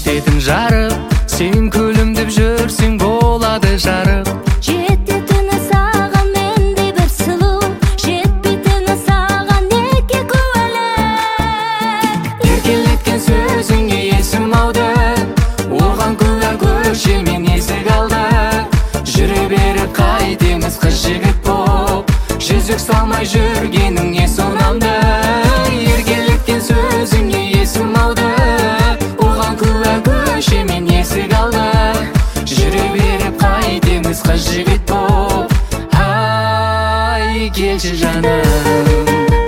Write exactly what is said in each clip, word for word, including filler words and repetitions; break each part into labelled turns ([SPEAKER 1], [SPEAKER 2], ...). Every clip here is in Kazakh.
[SPEAKER 1] жетедің жарық, сен күлімдеп жүрсең болады жарық.
[SPEAKER 2] Жететіні саған мендей бір сұлу, жетпейтіні саған неге куәлі.
[SPEAKER 1] Еркелеткен сөзіңе есім ауды, оған куә көшемен есік алды. Жүре беріп қайтеміз қыз жігіт боп, жүзік салмай жүргенің не сонамды. Еркелеткен сөзіңе есім ауды, оған куә көшемен есік алды. Жүре беріп қайтеміз қыз жігіт боп, ай келші жаным.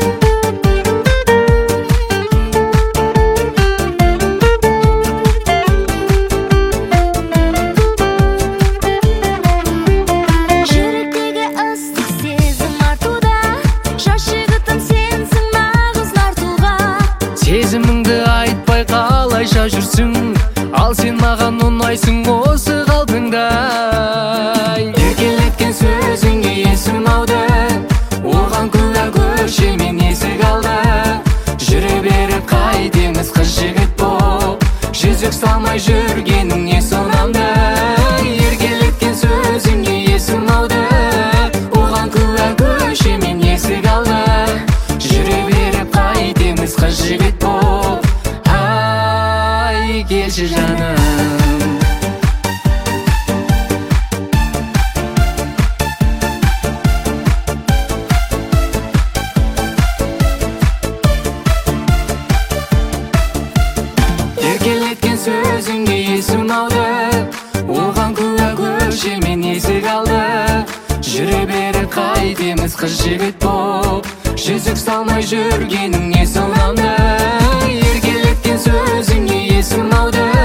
[SPEAKER 1] Сезіміңді айтпай қалайша жүрсің, ал сен маған ұнайсың осы қалпыңда. Еркелеткен сөзіңе есім ауды, оған куә көшемен есік алды. Жүре беріп қайтеміз қыз жігіт боп, жүзік салмай жүргенің не сонамды. Еркелеткен сөзіңе есім ауды, оған куә көшемен есік алды. Жүре беріп қайтеміз қыз жігіт боп, ай келші жаным. Еркелеткен сөзіңе есім алды, оған куә көшемен есік алды. Жүре беріп қайтеміз қыз жігіт боп, жүзік салмай жүргенің не сонамды. Еркелеткен сөзіңе есім алды,